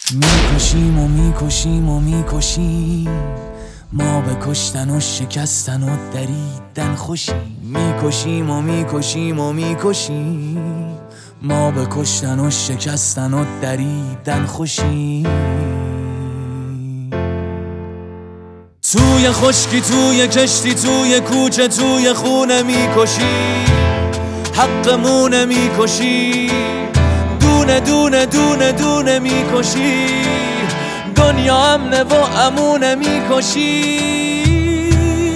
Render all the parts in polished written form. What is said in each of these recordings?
میکشیم و میکشیم و میکشیم، ما به کشتن و شکستن و دریدن خوشیم. میکشیم و میکشیم و میکشیم، ما به کشتن و شکستن و دریدن خوشیم. توی خشکی، توی کشتی، توی کوچه، توی خونه میکشیم، حقمونه میکشیم، دونه دونه دونه دونه میکشیم، دنیا امنه و امونه میکشیم.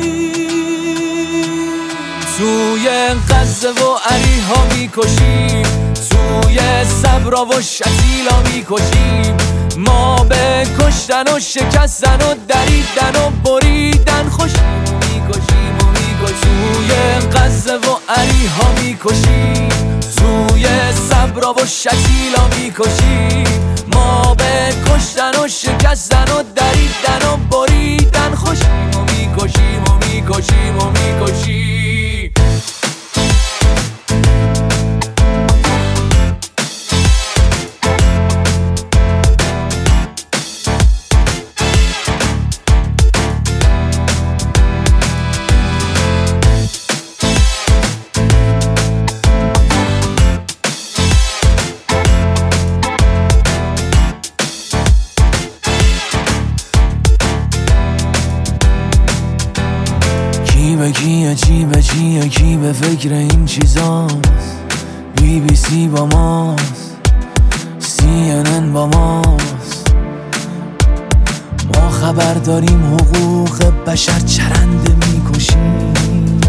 توی غزه و عریها میکشیم، توی صبرا و شتیلا میکشیم، ما به کشتن و شکستن و دریدن و بریدن خوشیم. میکشیم و میکشیم، توی غزه و عریها میکشیم، توی صبرا و شتیلا میکشیم، ما به کشتن و شکستن و دریدن و بریدن خوشیم. و میکشیم و میکشیم و میکشیم. کی به کیه، چی به چیه، کی به فکر این چیزاست؟ BBC با ماست، CNN با ماست، ما خبر داریم حقوق بشر چرنده میکشیم،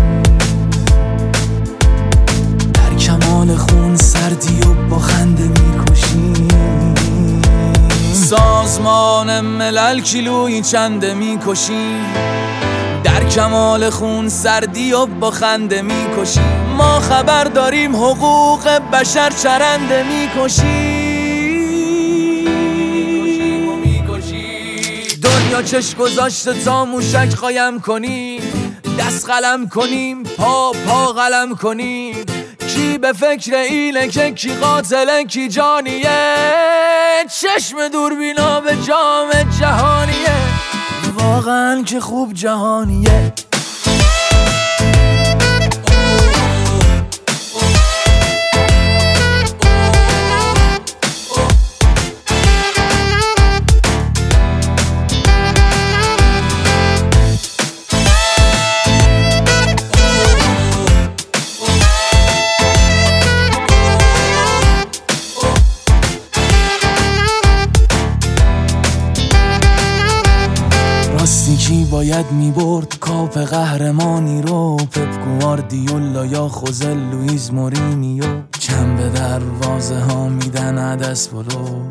در کمال خون سردی و با خنده میکشیم. سازمان ملل کیلویی چنده میکشیم، در کمال خون سردی و با خنده میکشیم، ما خبر داریم حقوق بشر چرنده میکشیم. دنیا چش گذاشته تا موشک قایم کنیم، دست قلم کنیم، پا قلم کنیم، کی به فکر اینه که کی قاتله کی جانیه، چشم دوربینا به جام جهانیه، واقعا که خوب جهانیه. راستی کی باید میبرد کاپ قهرمانی رو؟ پپ گواردیولا یا خوزه لوئیز مورینیو؟ کم به دروازه ها میدن عدس بلو.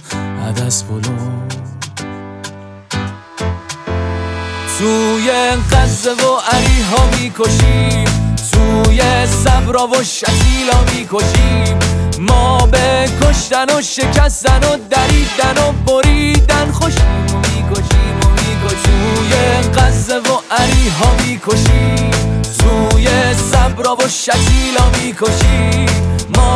توی غزه و عریها میکشیم، توی صبرا و شتیلا میکشیم، ما به کشتن و شکستن و دریدن و بریدن خوشیم. میکشیم و توی غزه و عریها میکشیم، توی صبرا و شتیلا میکشیم، ما